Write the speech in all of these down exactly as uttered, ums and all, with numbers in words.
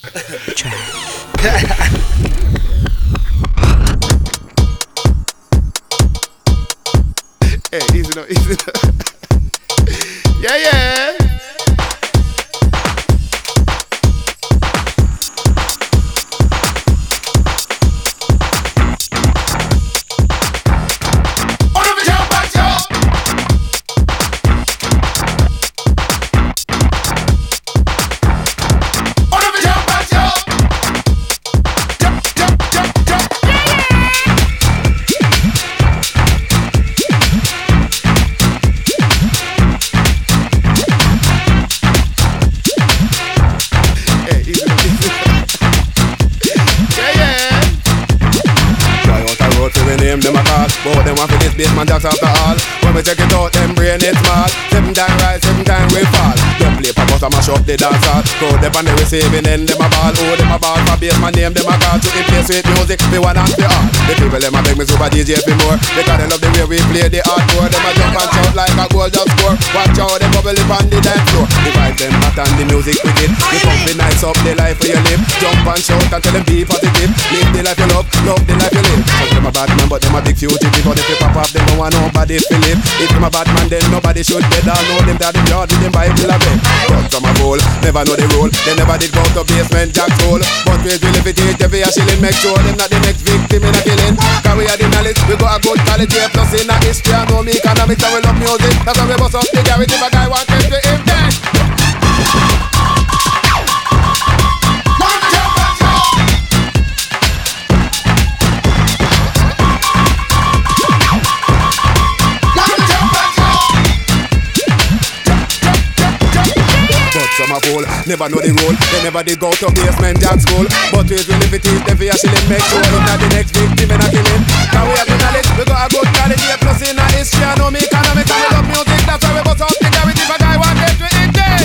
Hey, easy now, easy now. Yeah, yeah. Them a call, but them want for this basement jacks after all. When we check it out, them brain it small. Seven time rise, seven time we fall. Don't play for us, I mash up the dance hall. Crowd them on the receiving end, them a ball. Oh, them a ball for basement name, them a call. To in place with music, they want and they all. The people them a beg me super D J for more. Because they love the way we play the hardcore. Them a jump and shout like a goal just score. Watch out, them bubble up on the dance floor. The vibe them hot and the music wicked. You pump the nice up the life for your live. Jump and shout and tell them be positive. Live the life you love, love the life you live. Some them a bad man, but them a big future. Because if they pop off, them don't want nobody to live. If them a bad man, then nobody should dead. I know them that the yard with them Bible a bed. But from a bowl, never know the rule. They never did go to basement jack's hole. But we will if it is, every a shilling. Make sure them not the next victim in a killing. Cause we are the knowledge, we got a good quality. Plus in a history, I know me economics and we love music. That's why we bust up the garage if a guy wants to him dead. Some a fool, never know the rule. They never did go to basement jack school. But we will if it is, then we a shilling. Make sure it's not the next victim in a killing. Now we have the knowledge, we got a good quality. Plus in a history, I know me economics and we love music. That's why we bust out the garage if a guy want to get it dead.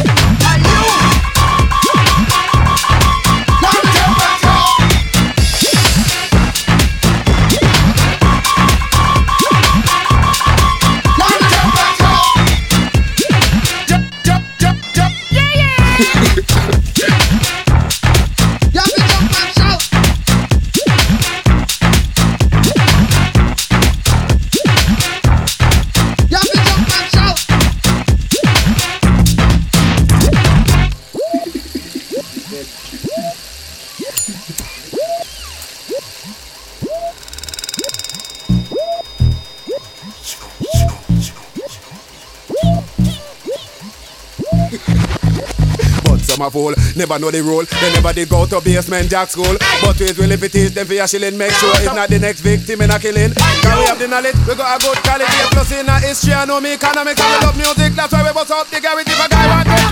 Some a fool, never know the rule. They never did go to basement jack school. But we will if it is, then for a shilling. Make sure it's not the next victim in a killing. Cause we have the knowledge, we got a good quality. Plus in a history, I know me economics and we love music. That's why we bust up the garage if a guy want to